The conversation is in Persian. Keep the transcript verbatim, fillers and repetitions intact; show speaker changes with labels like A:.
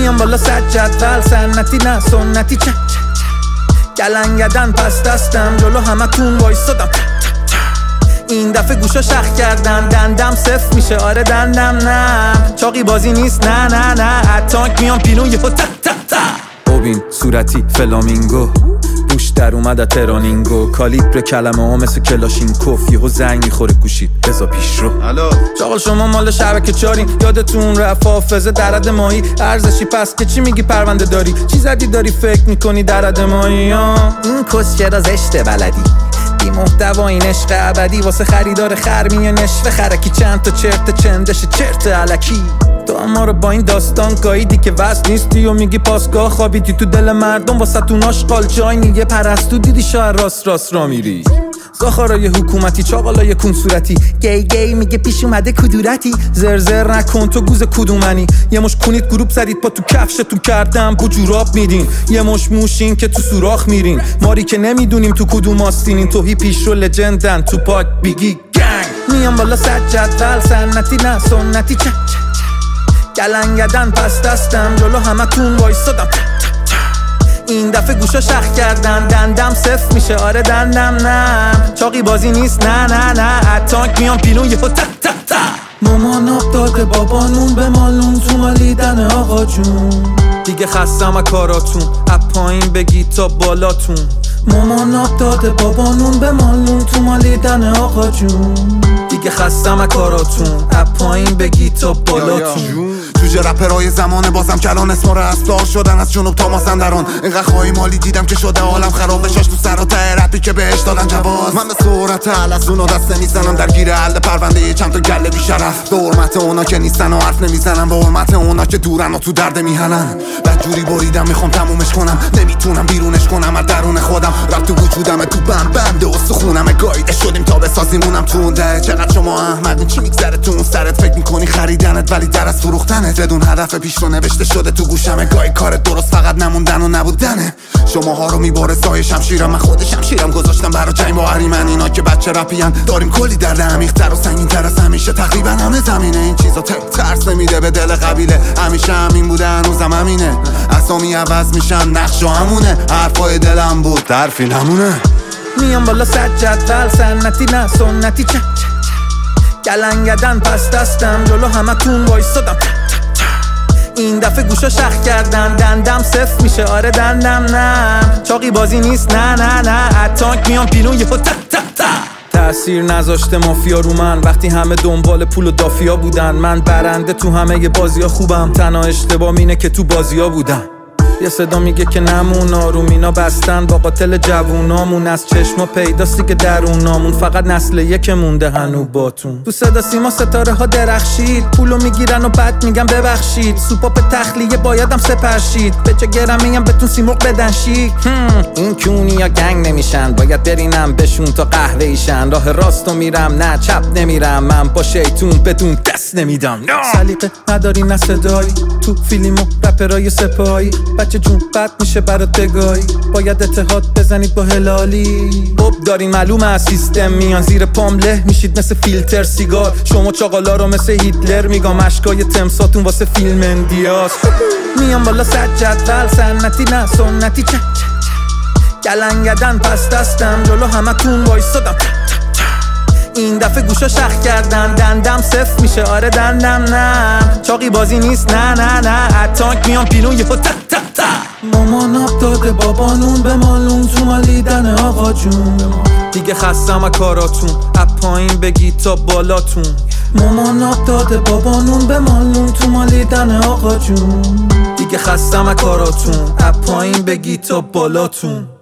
A: میام بالا صد جدول سنتی نه سنتی چه گلنگدن پس دستم جلو همتون وایسادم این دفعه گوشا شخ کردن دندم صفر میشه آره دندم نه چاقی بازی نیست نه نه نه اتانک میام پیلون یه تا تا تا ببین صورتی فلامینگو بوش در اومد ترانینگو کالیبر کلمه ها مثل کلاشینکوف یهو زنگ میخوره گوشید بزا پیش رو چاقل شما مال شبکه چارین یادتون رفت حافظه درد ماهی ارزشی پس که چی میگی پرونده داری چی زدی داری فکر میکنی درد ماهی ها این کس چرا زشته بلدی بی محتوا این عشق ابدی واسه خریدار خرمی نشوه خرکی چند تا چرت چندش چرت الکی تو اما رو با این داستان گاییدی که وصل نیستی و میگی پاسگاه خوابیدی تو دل مردم واسه تون آشغال جای نیه پرستو دیدی شاید راست راست را میری زاخارای حکومتی چاقالای کون صورتی گی گی میگه پیش اومده کدورتی زرزر نکن تو گوز کدومنی یه مش کنید گروپ زدید پا تو کفشتون کردم بو جوراب میدین یه مش موشین که تو سوراخ میرین ماری که نمیدونیم تو کدوم آستینین توهی پیش رو لجندن تو پاک بیگی گنگ میام بالا صد جدول سنتی نه سنتی چه گلنگدن پس دستم جلو همتون وایسادم این دفعه گوشا شخ کردن دندم صفر میشه آره دندم نه چاقی بازی نیست نه نه نه اتانک میام پیلون یه تا تا تا مامان آب داده بابا نون به مالون تو مالیدن آقا جون دیگه خستم از کاراتون از پایین بگی تا بالاتون مامان آب داده بابا نون به مالون تو مالیدن آقا جون دیگه خستم از کاراتون از پایین بگی تا بالاتون
B: جوجه رپرهای زمانه بازم کلان اسمار اصلاح شدن از جنوب تا مازندران اینقدر خواهی مالی دیدم که شده عالم خراب شاش تو سر و ته رپی که بهش دادن جواز من به صورت حلزون و دسته میزنم در گیر حل پرونده چند تا گله بیشرف به حرمت اونا که نیستن و حرف نمیزنم به حرمت اونا که دورن و تو درد میهنن بدجوری بریدم میخوام تمومش کنم نمیتونم بیرونش کنم از درون خودم رفت تو وجودم تو بم بنده استخونم گاییده شدیم تا بسازیمونم تو ده چقدر شما احمدین چی میگذره تو اون سرت فکر میکنی خریدنت ولی در از فروختنت بدون هدف پیش رو نوشته شده تو گوشم گاهی کارت درست فقط نموندن و نبودنه شماها رو میباره سایه شمشیرم من خود شمشیرم گذاشتم برا جنگ با اهریمن اینا که بچه رپیان داریم کلی درد عمیق‌تر و سنگین‌تر از همیشه تقریبا همه زمینه این چیزا ترس نمیده به دل قبیله همیشه همین بوده هنوزم همینه اسامی عوض میشن نقشا همونه حرفای دلم بود حرفی نمونه
A: میام بالا صد جدول سنتی نه سنتی چه گلنگدن پس دستم جلو همتون وایسادم این دفعه گوشا شخ کردن دندم صفر میشه آره دندم نه چاقی بازی نیست نه نه نه اتانک میام پیلون یه تا تا تا تأثیر نذاشته مافیا رو من وقتی همه دنبال پول و دافیا بودن من برنده تو همه ی بازیا خوبم تنها اشتباه اینه که تو بازیا بودم یه صدا میگه که نمون آرومینا بستن با قاتل جوونامون از چشما پیداستی که درونامون فقط نسل یک مونده هنو باتون تو صدا سیما ستاره ها درخشید پولو میگیرن و بعد میگم ببخشید سوپاپ تخلیه بایدم سپرشید به چه گرم میگم بهتون سیمرغ بدن شیک این کونی یا گنگ نمیشن باید برینم بهشون تا قهوه ایشن راه راستو میرم نه چپ نمیرم من با شیطون بدون دست نمیدم سلیقه نداری نه صدایی تو فیلم و رپرای سپاهی بچه جون بد میشه برات بگاهی باید اتحاد بزنید با هلالی خوب دارین معلومه از سیستم میان زیر پام له میشید مثل فیلتر سیگار شما چاقالا رو مثل هیتلر میگم اشکای تمساتون واسه فیلم اندیاس میام بالا صد جدول سنتی نه سنتی چه گلنگدن پس دستم جلو همتون وایسادم این دفعه گوشا شخ کردن دندم صفر میشه آره دندم نه چاقی بازی نیست نه نه نه اتانک میام پیلون یه تا تا تا مامان آب داده بابا نون به مالون تو مالیدن آقا جون دیگه خستم از کاراتون از پایین بگی تا بالاتون مامان آب داده بابا نون به مالون تو مالیدن آقا جون دیگه خستم از کاراتون از پایین بگی تا بالاتون